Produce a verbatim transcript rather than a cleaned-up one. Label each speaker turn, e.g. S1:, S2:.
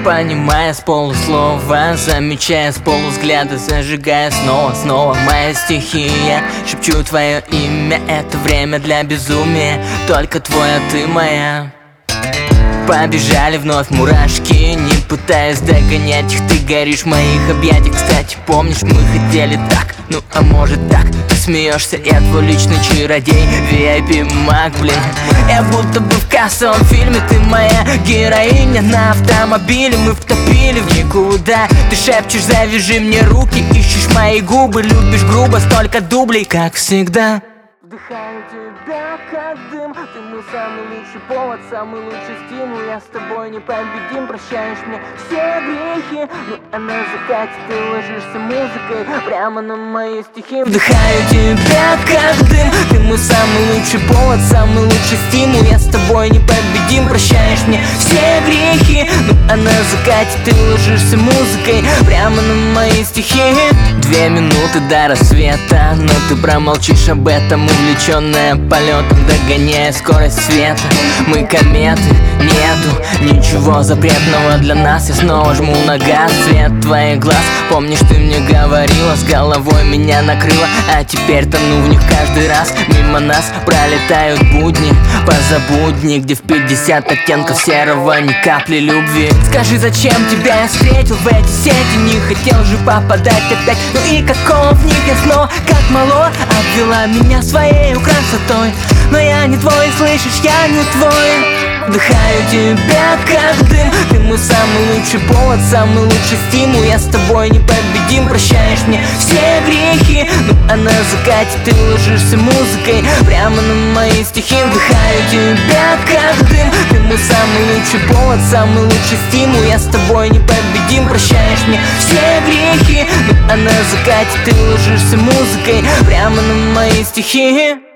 S1: понимая с полуслова, замечая с полувзгляда, зажигая снова, снова моя стихия. Шепчу твое имя, это время для безумия, только твоя, ты моя. Побежали вновь мурашки, не пытаясь догонять их. Ты горишь в моих объятиях. Кстати, помнишь, мы хотели так, ну а может так. Ты смеешься, я твой личный чародей, ви ай пи маг, блин. Я будто бы в кассовом фильме, ты моя героиня. На автомобиле мы втопили в никуда. Ты шепчешь, завяжи мне руки, ищешь мои губы, любишь грубо, столько дублей, как всегда. Вдыхаю тебя как дым, ты мой самый лучший повод, самый лучший стимул. Я с тобой непобедим, прощаешь мне все грехи. Ну а на закате ты ложишься музыкой прямо на мои стихи. Вдыхаю тебя как дым, ты мой самый лучший повод, самый лучший стимул. Я с тобой непобедим, прощаешь мне все грехи. Ну а на закате ты ложишься музыкой прямо на мои стихи. Две минуты до рассвета, но ты промолчишь об этом, увлеченная полетом, догоняя скорость света. Мы кометы, нету ничего запретного для нас. Я снова жму на газ, цвет твоих глаз. Помнишь, ты мне говорила, с головой меня накрыло, а теперь тону в них каждый раз. Мимо нас пролетают будни, позабудни, где в пятьдесят оттенков серого, ни капли любви. Скажи, зачем тебя я встретил в эти сети? Не хотел же попадать опять. Ну и какого в них я снова, как мало, обвела меня своей красотой. Но я не твой, слышишь, я не твой. Вдыхаю тебя как дым, ты мой самый лучший повод, самый лучший стимул. Я с тобой непобедим, прощаешь мне все грехи. Ну а на закате ты ложишься музыкой прямо на мои стихи. Вдыхаю тебя как дым, ты мой самый лучший повод, самый лучший стимул. Я с тобой непобедим, прощаешь мне все грехи. Ну а на закате ты ложишься музыкой прямо на мои стихи.